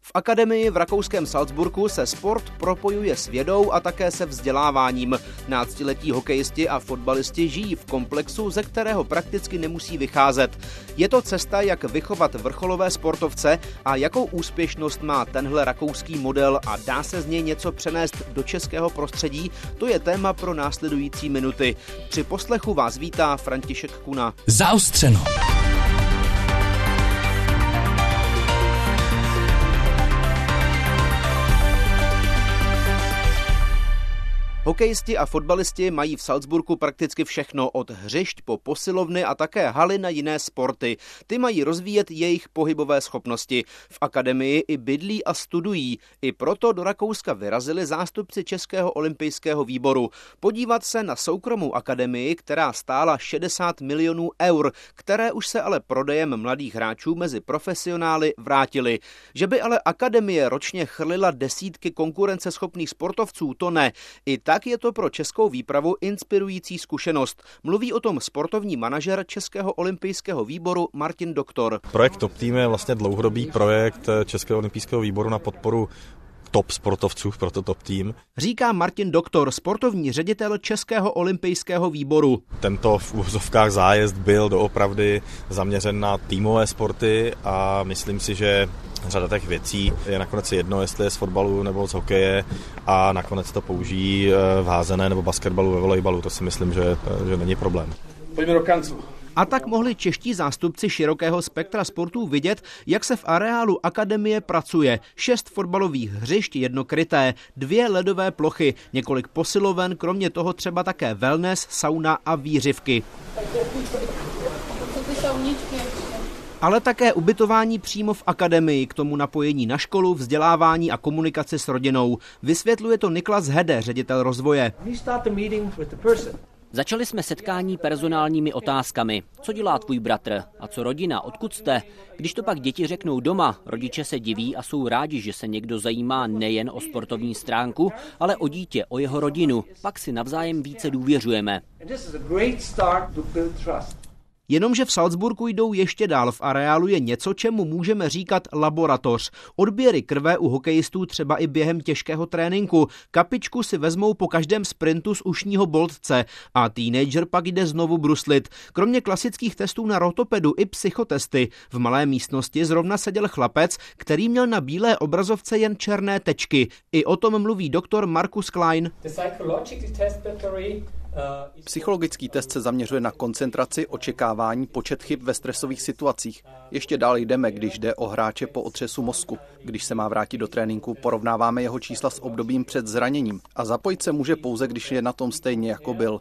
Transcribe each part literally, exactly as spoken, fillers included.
V akademii v rakouském Salzburgu se sport propojuje s vědou a také se vzděláváním. Náctiletí hokejisti a fotbalisti žijí v komplexu, ze kterého prakticky nemusí vycházet. Je to cesta, jak vychovat vrcholové sportovce a jakou úspěšnost má tenhle rakouský model a dá se z něj něco přenést do českého prostředí, to je téma pro následující minuty. Při poslechu vás vítá František Kuna. Zaostřeno. Hokejisti a fotbalisti mají v Salzburgu prakticky všechno, od hřišť po posilovny a také haly na jiné sporty. Ty mají rozvíjet jejich pohybové schopnosti. V akademii i bydlí a studují. I proto do Rakouska vyrazili zástupci Českého olympijského výboru. Podívat se na soukromou akademii, která stála šedesát milionů eur, které už se ale prodejem mladých hráčů mezi profesionály vrátily. Že by ale akademie ročně chrlila desítky konkurenceschopných sportovců, to ne. I tak je to pro českou výpravu inspirující zkušenost. Mluví o tom sportovní manažer Českého olympijského výboru Martin Doktor. Projekt Top Team je vlastně dlouhodobý projekt Českého olympijského výboru na podporu top sportovců, proto Top Team. Říká Martin Doktor, sportovní ředitel Českého olympijského výboru. Tento v uvozovkách zájezd byl doopravdy zaměřen na týmové sporty a myslím si, že řada těch věcí je nakonec jedno, jestli je z fotbalu nebo z hokeje a nakonec to použijí v házené nebo basketbalu, ve volejbalu. To si myslím, že, že není problém. Pojďme do kanclu. A tak mohli čeští zástupci širokého spektra sportů vidět, jak se v areálu akademie pracuje. Šest fotbalových hřišť, jedno kryté, dvě ledové plochy, několik posiloven, kromě toho třeba také wellness, sauna a výřivky. Ale také ubytování přímo v akademii, k tomu napojení na školu, vzdělávání a komunikaci s rodinou. Vysvětluje to Niklas Hede, ředitel rozvoje. Začali jsme setkání personálními otázkami. Co dělá tvůj bratr? A co rodina? Odkud jste? Když to pak děti řeknou doma, rodiče se diví a jsou rádi, že se někdo zajímá nejen o sportovní stránku, ale o dítě, o jeho rodinu. Pak si navzájem více důvěřujeme. Jenomže v Salzburgu jdou ještě dál. V areálu je něco, čemu můžeme říkat laboratoř. Odběry krve u hokejistů třeba i během těžkého tréninku. Kapičku si vezmou po každém sprintu z ušního boltce a teenager pak jde znovu bruslit. Kromě klasických testů na rotopedu i psychotesty. V malé místnosti zrovna seděl chlapec, který měl na bílé obrazovce jen černé tečky. I o tom mluví doktor Markus Klein. Psychologický test se zaměřuje na koncentraci, očekávání, počet chyb ve stresových situacích. Ještě dál jdeme, když jde o hráče po otřesu mozku. Když se má vrátit do tréninku, porovnáváme jeho čísla s obdobím před zraněním. A zapojit se může pouze, když je na tom stejně, jako byl.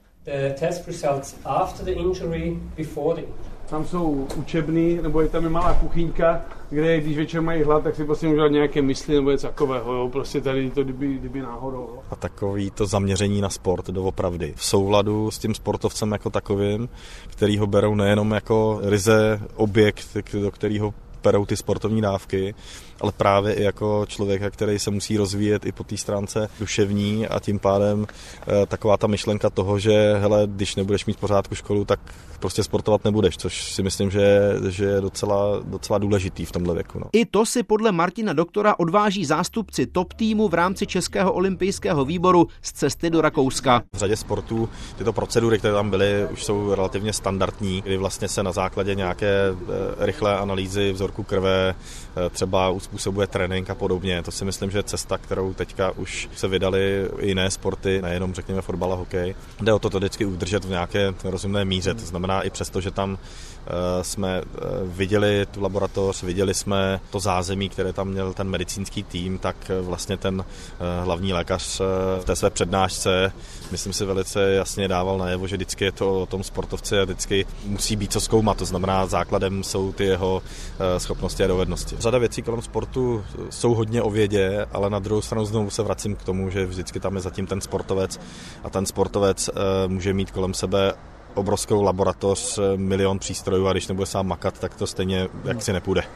Tam jsou učebny, nebo je tam je malá kuchyňka, kde když večer mají hlad, tak si prostě můžou dát nějaké mysli nebo něco takového, jo? Prostě tady to kdyby, kdyby náhodou. Jo? A takový to zaměření na sport doopravdy v souladu s tím sportovcem jako takovým, který ho berou nejenom jako ryze objekt, do kterého berou ty sportovní dávky, ale právě i jako člověka, který se musí rozvíjet i po té stránce duševní a tím pádem e, taková ta myšlenka toho, že hele, když nebudeš mít v pořádku školu, tak prostě sportovat nebudeš, což si myslím, že, že je docela, docela důležitý v tomhle věku. No. I to si podle Martina Doktora odváží zástupci top týmu v rámci Českého olympijského výboru z cesty do Rakouska. V řadě sportů tyto procedury, které tam byly, už jsou relativně standardní, kdy vlastně se na základě nějaké e, rychlé analýzy vzorku krve e, třeba uspůsobuje trénink a podobně. To si myslím, že je cesta, kterou teďka už se vydali i jiné sporty, nejenom řekněme fotbal a hokej. Jde o to, to vždycky udržet v nějaké rozumné míře. To znamená i přesto, že tam jsme viděli tu laboratoř, viděli jsme to zázemí, které tam měl ten medicínský tým, tak vlastně ten hlavní lékař v té své přednášce, myslím si, velice jasně dával najevo, že vždycky je to o tom sportovci a vždycky musí být co zkoumat, to znamená základem jsou ty jeho schopnosti a dovednosti. Řada věcí kolem sportu jsou hodně o vědě, ale na druhou stranu znovu se vracím k tomu, že vždycky tam je zatím ten sportovec a ten sportovec může mít kolem sebe obrovskou laboratoř, milion přístrojů a když nebude sám makat, tak to stejně jaksi nepůjde.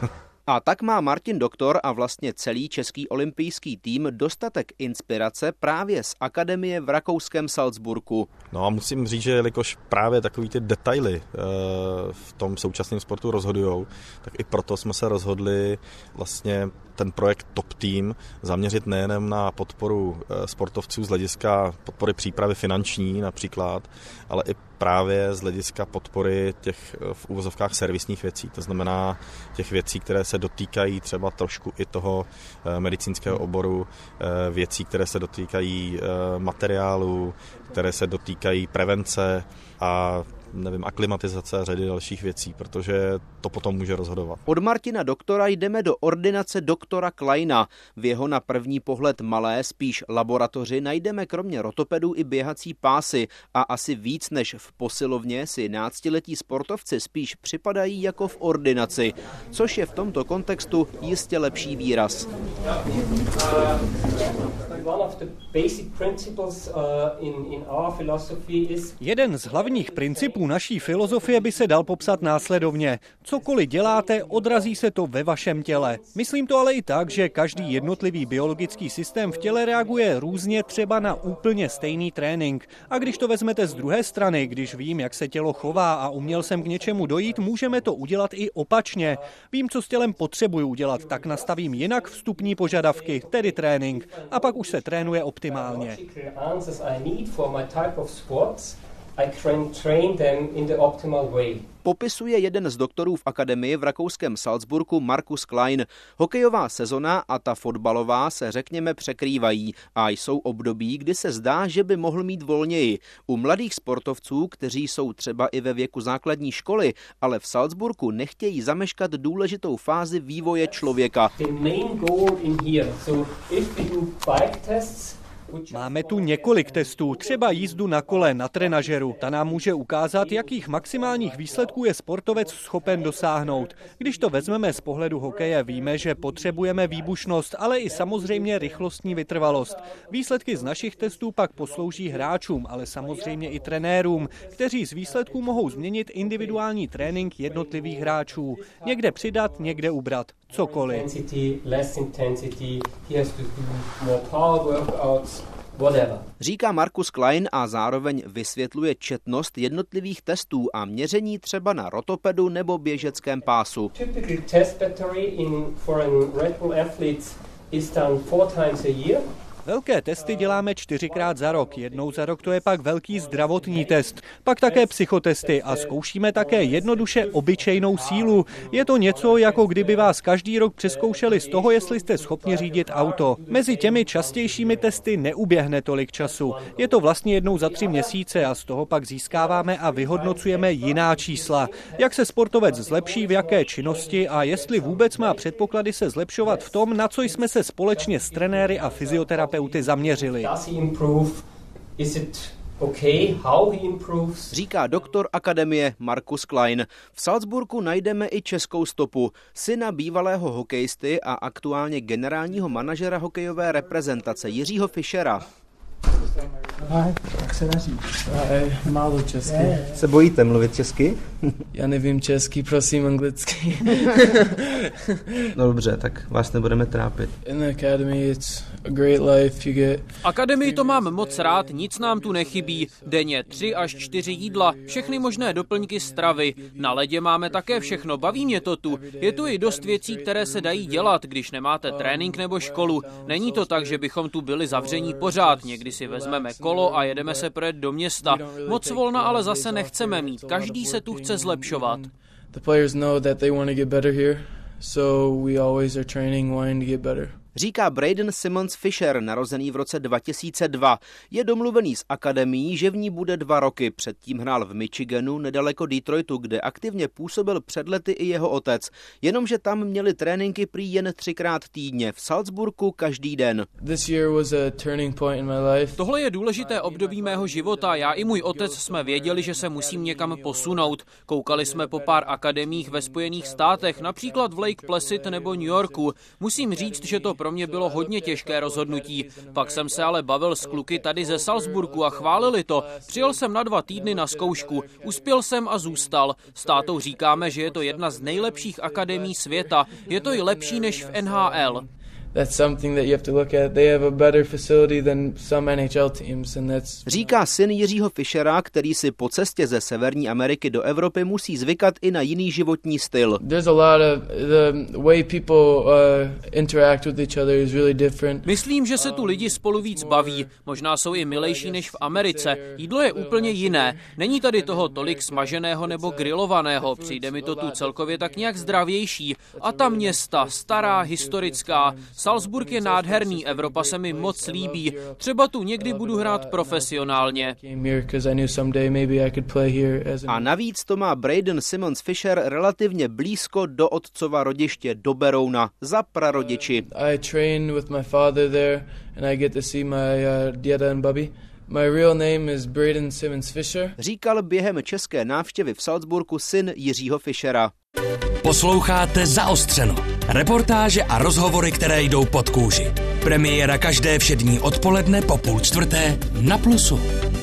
A tak má Martin Doktor a vlastně celý český olympijský tým dostatek inspirace právě z akademie v rakouském Salzburgu. No a musím říct, že jelikož právě takový ty detaily v tom současném sportu rozhodujou, tak i proto jsme se rozhodli vlastně ten projekt Top Team zaměřit nejen na podporu sportovců z hlediska podpory přípravy finanční například, ale i právě z hlediska podpory těch v uvozovkách servisních věcí. To znamená těch věcí, které se dotýkají třeba trošku i toho medicínského oboru, věcí, které se dotýkají materiálu, které se dotýkají prevence a nevím, aklimatizace a řady dalších věcí, protože to potom může rozhodovat. Od Martina Doktora jdeme do ordinace doktora Kleina. V jeho na první pohled malé, spíš laboratoři najdeme kromě rotopedů i běhací pásy a asi víc než v posilovně si náctiletí sportovci spíš připadají jako v ordinaci, což je v tomto kontextu jistě lepší výraz. Jeden z hlavních principů naší filozofie by se dal popsat následovně. Cokoliv děláte, odrazí se to ve vašem těle. Myslím to ale i tak, že každý jednotlivý biologický systém v těle reaguje různě třeba na úplně stejný trénink. A když to vezmete z druhé strany, když vím, jak se tělo chová a uměl jsem k něčemu dojít, můžeme to udělat i opačně. Vím, co s tělem potřebuju udělat, tak nastavím jinak vstupní požadavky, tedy trénink. A pak už se trénuje optimálně. Popisuje jeden z doktorů v akademii v rakouském Salzburgu Markus Klein. Hokejová sezona a ta fotbalová se řekněme překrývají a jsou období, kdy se zdá, že by mohl mít volněji. U mladých sportovců, kteří jsou třeba i ve věku základní školy, ale v Salzburgu nechtějí zameškat důležitou fázi vývoje člověka. Máme tu několik testů, třeba jízdu na kole na trenažeru. Ta nám může ukázat, jakých maximálních výsledků je sportovec schopen dosáhnout. Když to vezmeme z pohledu hokeje, víme, že potřebujeme výbušnost, ale i samozřejmě rychlostní vytrvalost. Výsledky z našich testů pak poslouží hráčům, ale samozřejmě i trenérům, kteří z výsledků mohou změnit individuální trénink jednotlivých hráčů. Někde přidat, někde ubrat. Cokoliv. Říká Markus Klein a zároveň vysvětluje četnost jednotlivých testů a měření třeba na rotopedu nebo běžeckém pásu. Velké testy děláme čtyřikrát za rok. Jednou za rok to je pak velký zdravotní test. Pak také psychotesty a zkoušíme také jednoduše obyčejnou sílu. Je to něco, jako kdyby vás každý rok přezkoušeli z toho, jestli jste schopni řídit auto. Mezi těmi častějšími testy neuběhne tolik času. Je to vlastně jednou za tři měsíce a z toho pak získáváme a vyhodnocujeme jiná čísla. Jak se sportovec zlepší v jaké činnosti a jestli vůbec má předpoklady se zlepšovat v tom, na co jsme se společně s trenéry a fyzioterapeuty zaměřili. Říká doktor akademie Markus Klein. V Salzburgu najdeme i českou stopu. Syna bývalého hokejisty a aktuálně generálního manažera hokejové reprezentace Jiřího Fischera. Ahoj, jak se daří? Ahoj, málo česky. Se bojíte mluvit česky? Já nevím česky, prosím anglicky. No dobře, tak vás nebudeme trápit. In the academy it's a great life. You get... V akademii to mám moc rád, nic nám tu nechybí. Denně tři až čtyři jídla, všechny možné doplňky stravy. Na ledě máme také všechno, baví mě to tu. Je tu i dost věcí, které se dají dělat, když nemáte trénink nebo školu. Není to tak, že bychom tu byli zavření pořád, někdy si vezmeme kolo a jedeme se projet do města. Moc volna ale zase nechceme mít, každý se tu chce zlepšovat. The players know that they want to get better here, so we always are training wanting to get better. Říká Braden Simmons Fisher, narozený v roce dva tisíce dva. Je domluvený s akademií, že v ní bude dva roky. Předtím hrál v Michiganu, nedaleko Detroitu, kde aktivně působil před lety i jeho otec. Jenomže tam měli tréninky prý jen třikrát týdně, v Salzburgu každý den. This year was a turning point in my life. Tohle je důležité období mého života. Já i můj otec jsme věděli, že se musím někam posunout. Koukali jsme po pár akademiích ve Spojených státech, například v Lake Placid nebo New Yorku. Musím říct, že to pro pro mě bylo hodně těžké rozhodnutí. Pak jsem se ale bavil s kluky tady ze Salzburgu a chválili to. Přijel jsem na dva týdny na zkoušku. Uspěl jsem a zůstal. S tátou říkáme, že je to jedna z nejlepších akademií světa. Je to i lepší než v N H L. That's something that you have to look at. They have a better facility than some N H L teams, and that's... Říká syn Jiřího Fischera, který si po cestě ze Severní Ameriky do Evropy musí zvykat i na jiný životní styl. There's a lot of the way people uh, interact with each other is really different. Myslím, že se tu lidi spolu víc baví. Možná jsou i milejší než v Americe. Jídlo je úplně jiné. Není tady toho tolik smaženého nebo grilovaného. Přijde mi to tu celkově tak nějak zdravější. A ta města, stará, historická. Salzburg je nádherný, Evropa se mi moc líbí. Třeba tu někdy budu hrát profesionálně. A navíc to má Braden Simmons Fischer relativně blízko do otcova rodiště, do Berouna, za prarodiči. I train with my father there and I get to see my uh, děda and babi. My real name is Braden Simmons Fischer. Říkal během české návštěvy v Salzburgu syn Jiřího Fischera. Posloucháte Zaostřeno. Reportáže a rozhovory, které jdou pod kůži. Premiéra každé všední odpoledne po půl čtvrté na Plusu.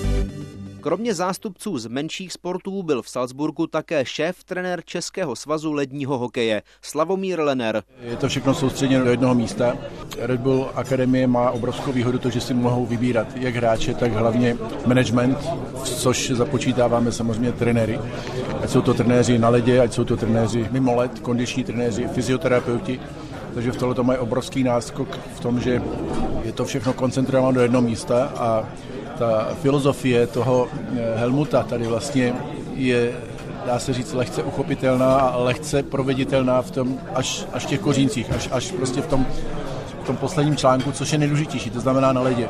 Kromě zástupců z menších sportů byl v Salzburgu také šéf-trenér Českého svazu ledního hokeje Slavomír Lenner. Je to všechno soustředěno do jednoho místa. Red Bull Akademie má obrovskou výhodu to, že si mohou vybírat jak hráče, tak hlavně management, což započítáváme samozřejmě trenéry. Ať jsou to trenéři na ledě, ať jsou to trenéři mimo led, kondiční trenéři, fyzioterapeuti. Takže v tohle to mají obrovský náskok v tom, že je to všechno koncentrováno do jednoho místa a ta filozofie toho Helmuta tady vlastně je, dá se říct, lehce uchopitelná a lehce proveditelná v tom až, až těch koříncích, až, až prostě v tom, v tom posledním článku, což je nejdůležitější, to znamená na ledě.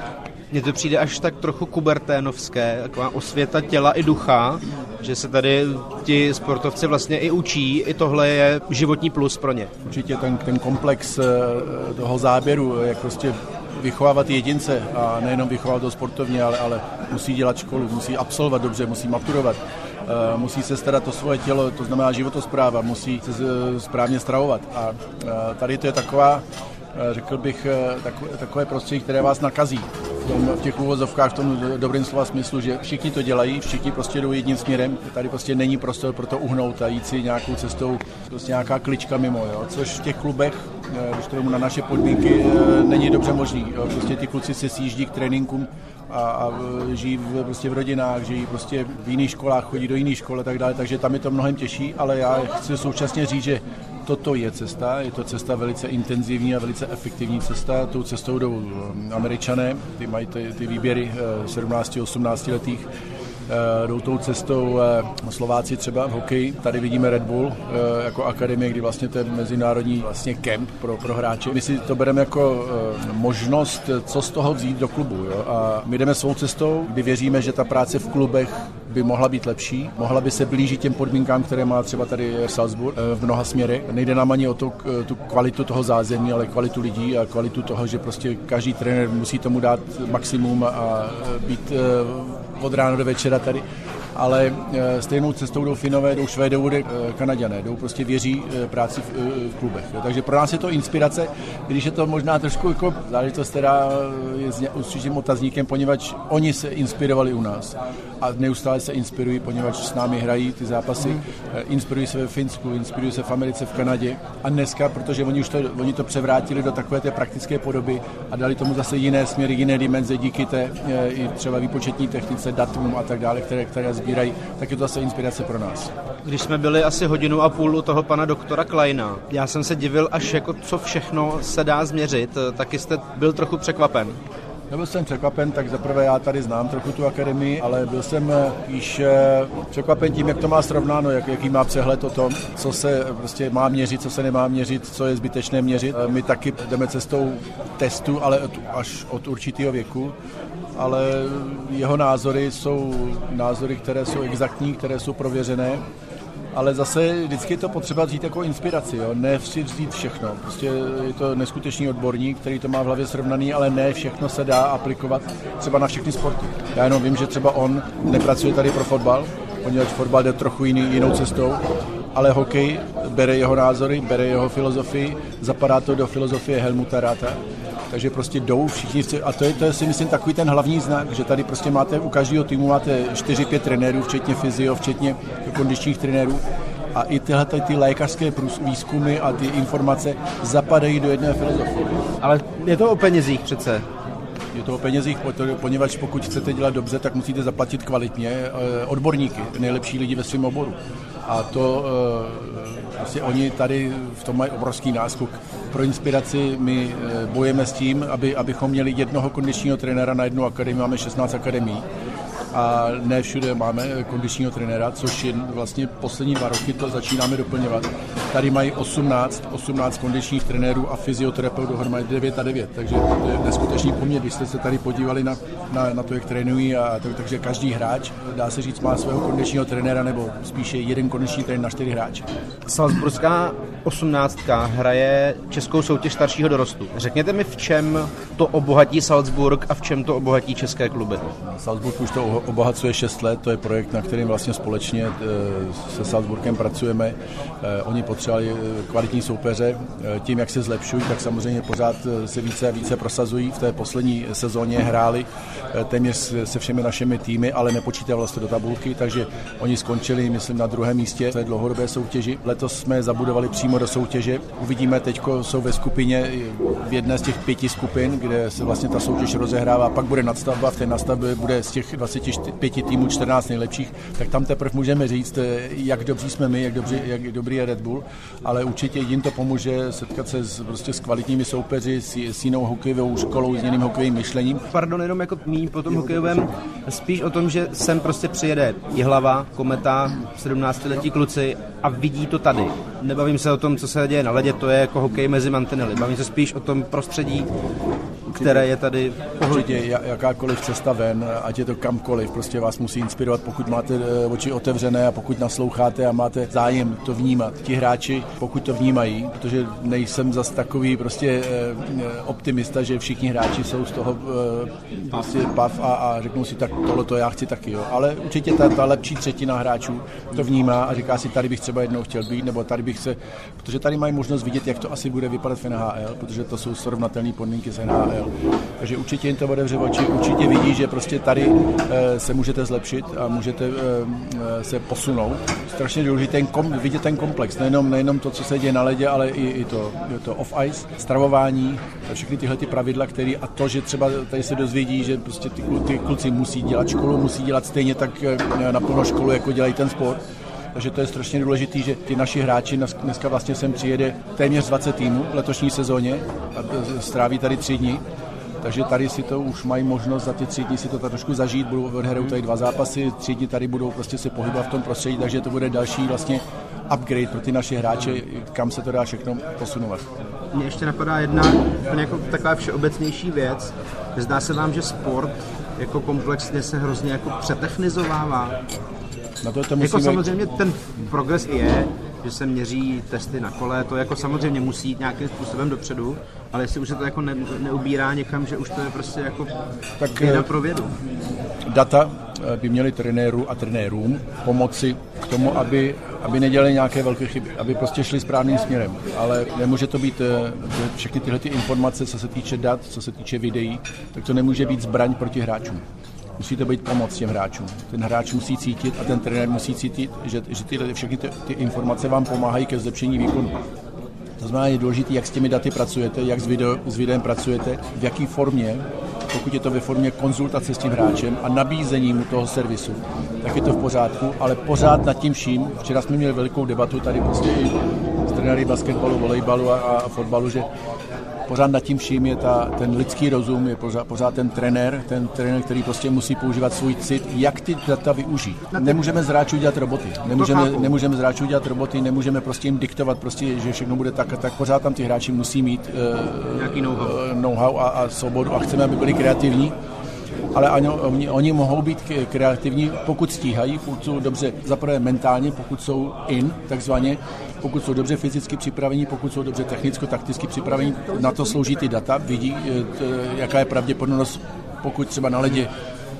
Mně to přijde až tak trochu kuberténovské, taková osvěta těla i ducha, že se tady ti sportovci vlastně i učí, i tohle je životní plus pro ně. Určitě ten, ten komplex toho záběru, jak prostě vychovávat jedince a nejenom vychovávat do sportovně, ale, ale musí dělat školu, musí absolvovat dobře, musí maturovat, musí se starat o svoje tělo, to znamená životospráva, musí se správně stravovat. A tady to je taková, řekl bych, takové prostředí, které vás nakazí v, tom, v těch úvozovkách, v tom dobrým slova smyslu, že všichni to dělají, všichni prostě jdou jedním směrem, tady prostě není prostor pro to uhnout a jít si nějakou cestou, prostě nějaká klička mimo, jo? Což v těch klubech, když to na naše podmínky, není dobře možný. Jo? Prostě ty kluci se sjíždí k tréninkům a, a žijí v, prostě v rodinách, žijí prostě v jiných školách, chodí do jiných škol a tak dále, takže tam je to mnohem těžší, ale já chci současně říct, že toto je cesta, je to cesta velice intenzivní a velice efektivní cesta. Tou cestou jdou Američané, ty mají ty, ty výběry sedmnácti osmnácti letých, jdou tou cestou Slováci třeba v hokeji. Tady vidíme Red Bull jako akademie, kdy vlastně ten mezinárodní vlastně kemp pro, pro hráče. My si to bereme jako možnost, co z toho vzít do klubu. Jo? A my jdeme svou cestou, kdy věříme, že ta práce v klubech by mohla být lepší, mohla by se blížit těm podmínkám, které má třeba tady Salzburg v mnoha směrech. Nejde nám ani o to, tu kvalitu toho zázemí, ale kvalitu lidí a kvalitu toho, že prostě každý trenér musí tomu dát maximum a být od rána do večera tady. Ale stejnou cestou jdou Finové, jdou Švédové, jdou Kanaďané, jdou prostě věří práci v, v klubech. Takže pro nás je to inspirace, když je to možná trošku jako záležitost, která je s určitým otazníkem, poněvadž oni se inspirovali u nás a neustále se inspirují, poněvadž s námi hrají ty zápasy, inspirují se ve Finsku, inspirují se v Americe, v Kanadě a dneska, protože oni už to, oni to převrátili do takové té praktické podoby a dali tomu zase jiné směry, jiné dimenze díky té i třeba výpočetní technice, datum a tak dále, které, které sbírají, tak je to zase inspirace pro nás. Když jsme byli asi hodinu a půl u toho pana doktora Kleina, já jsem se divil až jako co všechno se dá změřit, taky jste byl trochu překvapen. Nebyl jsem překvapen, tak zaprvé já tady znám trochu tu akademii, ale byl jsem již překvapen tím, jak to má srovnáno, jak, jaký má přehled o tom, co se prostě má měřit, co se nemá měřit, co je zbytečné měřit. My taky jdeme cestou testu, ale až od určitého věku, ale jeho názory jsou názory, které jsou exaktní, které jsou prověřené. Ale zase vždycky je to potřeba vzít jako inspiraci, jo? Ne si vzít všechno. Prostě je to neskutečný odborník, který to má v hlavě srovnaný, ale ne všechno se dá aplikovat třeba na všechny sporty. Já jenom vím, že třeba on nepracuje tady pro fotbal, poněvadž fotbal jde trochu jiný, jinou cestou, ale hokej bere jeho názory, bere jeho filozofii, zapadá to do filozofie Helmuta Ratha. Takže prostě jdou všichni, a to je, to je si myslím takový ten hlavní znak, že tady prostě máte, u každého týmu máte čtyři pět trenérů, včetně fyzio, včetně kondičních trenérů. A i tyhle ty lékařské výzkumy a ty informace zapadají do jedné filozofie. Ale je to o penězích přece. Je to o penězích, poněvadž pokud chcete dělat dobře, tak musíte zaplatit kvalitně odborníky, nejlepší lidi ve svém oboru. A to vlastně oni tady v tom mají obrovský náskok. Pro inspiraci my bojujeme s tím, aby, abychom měli jednoho kondičního trenéra na jednu akademii, máme šestnáct akademií. A ne všude máme kondičního trenéra, což je vlastně poslední dva roky to začínáme doplňovat. Tady mají osmnáct, osmnáct kondičních trenérů a fyzioterapeutů dohromady devět a devět, takže to je neskutečný poměr, když jste se tady podívali na, na, na to, jak trénují, a to, takže každý hráč, dá se říct, má svého kondičního trenéra, nebo spíše jeden kondiční trenér na čtyři hráče. Salzburská osmnáctka hraje českou soutěž staršího dorostu. Řekněte mi, v čem to obohatí Salzburg a v čem to obohatí české kluby? Salzburg už to obohacuje šest let, to je projekt, na kterým vlastně společně se Salzburgem pracujeme. Oni potřebovali kvalitní soupeře, tím, jak se zlepšují, tak samozřejmě pořád se více a více prosazují. V té poslední sezóně hráli téměř se všemi našimi týmy, ale nepočítali vlastně do tabulky, takže oni skončili, myslím, na druhém místě v té dlouhodobé soutěži. Letos jsme zabudovali přímo do soutěže. Uvidíme, teďko jsou ve skupině v jedné z těch pěti skupin, kde se vlastně ta soutěž rozehrává, pak bude nadstavba, v té nadstavbě bude z těch dvaceti pěti týmů čtrnáct nejlepších, tak tam teprve můžeme říct, jak dobří jsme my, jak, dobří, jak dobrý je Red Bull, ale určitě jim to pomůže setkat se s, prostě s kvalitními soupeři, s, s jinou hokejovou školou, s jiným hokejovým myšlením. Pardon, jenom jako míň po tom hokejovém, spíš o tom, že sem prostě přijede Jihlava, Kometa, sedmnáctiletí kluci a vidí to tady. Nebavím se o tom, co se děje na ledě, to je jako hokej mezi mantinely. Bavím se spíš o tom prostředí, které je tady. Určitě jakákoliv cesta ven, ať je to kamkoliv, prostě vás musí inspirovat, pokud máte oči otevřené a pokud nasloucháte a máte zájem to vnímat. Ti hráči, pokud to vnímají, protože nejsem zas takový prostě optimista, že všichni hráči jsou z toho prostě pav a, a řeknou si, tak tohle to já chci taky, jo. Ale určitě ta, ta lepší třetina hráčů to vnímá a říká si, tady bych třeba jednou chtěl být, nebo tady bych se, protože tady mají možnost vidět, jak to asi bude vypadat v N H L, protože to jsou srovnatelné podmínky s N H L. Takže určitě jim to otevře oči, určitě vidí, že prostě tady e, se můžete zlepšit a můžete e, se posunout. Strašně důležité ten kom, vidět ten komplex, nejenom, nejenom to, co se děje na ledě, ale i, i to, to off-ice, stravování, všechny tyhle ty pravidla, které a to, že třeba tady se dozvědí, že prostě ty, ty kluci musí dělat školu, musí dělat stejně tak naplno školu, jako dělají ten sport. Takže to je strašně důležitý, že ty naši hráči, dneska vlastně sem přijede téměř dvacet týmů v letošní sezóně a stráví tady tři dny. Takže tady si to už mají možnost za ty tři dny si to trošku zažít, budou odhrajou tady dva zápasy, tři dny tady budou prostě se pohybovat v tom prostředí, takže to bude další vlastně upgrade pro ty naše hráče, kam se to dá všechno posunovat. Mně ještě napadá jedna jako taková všeobecnější věc. Zdá se vám, že sport jako komplexně se hrozně jako přetechnizovává. Na to to jako samozřejmě ten progres je, že se měří testy na kole, to jako samozřejmě musí jít nějakým způsobem dopředu, ale jestli už se to jako ne, neubírá někam, že už to je prostě jako tak věda pro vědu. Data by měly trenéru a trenérům pomoci k tomu, aby, aby nedělali nějaké velké chyby, aby prostě šli správným směrem, ale nemůže to být všechny tyhle ty informace, co se týče dat, co se týče videí, tak to nemůže být zbraň proti hráčům. Musí to být pomoc těm hráčům. Ten hráč musí cítit a ten trenér musí cítit, že, že tyhle, všechny ty, ty informace vám pomáhají ke zlepšení výkonu. To znamená, je důležité, jak s těmi daty pracujete, jak s, video, s videem pracujete, v jaký formě, pokud je to ve formě konzultace s tím hráčem a nabízení mu toho servisu, tak je to v pořádku, ale pořád nad tím vším. Včera jsme měli velikou debatu tady prostě i s trenéry basketbalu, volejbalu a, a fotbalu, že pořád nad tím vším je ta, ten lidský rozum, je pořád, pořád ten trenér, ten trenér, který prostě musí používat svůj cit, jak ty data využít. Nemůžeme z hráčů dělat roboty, nemůžeme, nemůžeme z hráčů dělat roboty, nemůžeme prostě jim diktovat, prostě, že všechno bude tak a tak. Pořád tam ty hráči musí mít uh, nějaký know-how, know-how a, a svobodu a chceme, aby byli kreativní. Ale ano, oni, oni mohou být kreativní, pokud stíhají, pokud jsou dobře zaprvé mentálně, pokud jsou in, takzvaně, pokud jsou dobře fyzicky připravení, pokud jsou dobře technicko-takticky připravení, na to slouží ty data, vidí, t, jaká je pravděpodobnost, pokud třeba na ledě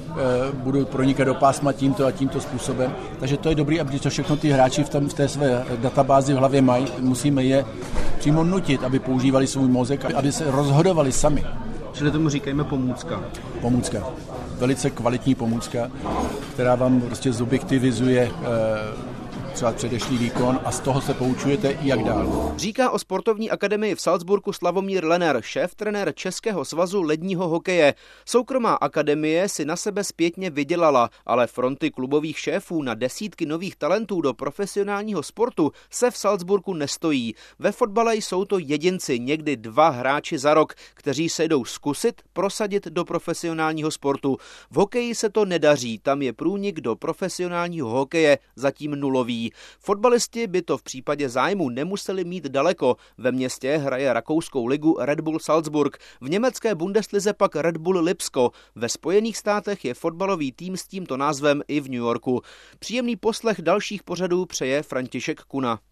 budou pronikat do pásma tímto a tímto způsobem. Takže to je dobrý, aby to všechno ty hráči v, tom, v té své databázi v hlavě mají. Musíme je přímo nutit, aby používali svůj mozek, aby se rozhodovali sami. Čili tomu říkejme pomůcka. Pomůcka. Velice kvalitní pomůcka, která vám prostě zobjektivizuje eh, třeba předešlý výkon a z toho se poučujete i jak dál. Říká o sportovní akademii v Salzburgu Slavomír Lenner, šéf-trenér Českého svazu ledního hokeje. Soukromá akademie si na sebe zpětně vydělala, ale fronty klubových šéfů na desítky nových talentů do profesionálního sportu se v Salzburgu nestojí. Ve fotbale jsou to jedinci, někdy dva hráči za rok, kteří se jdou zkusit prosadit do profesionálního sportu. V hokeji se to nedaří, tam je průnik do profesionálního hokeje zatím nulový. Fotbalisti by to v případě zájmu nemuseli mít daleko. Ve městě hraje rakouskou ligu Red Bull Salzburg, v německé Bundeslize pak Red Bull Lipsko. Ve Spojených státech je fotbalový tým s tímto názvem i v New Yorku. Příjemný poslech dalších pořadů přeje František Kuna.